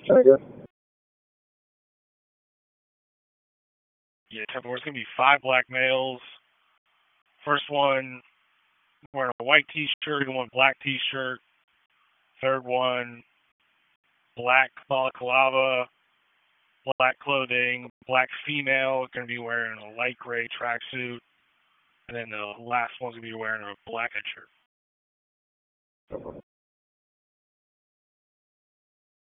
I guess. Yeah, tempo. It's gonna be 5 black males. First one wearing a white T-shirt, second one black T-shirt, third one black balaclava, black clothing, black female going to be wearing a light gray tracksuit, and then the last one's going to be wearing a black shirt.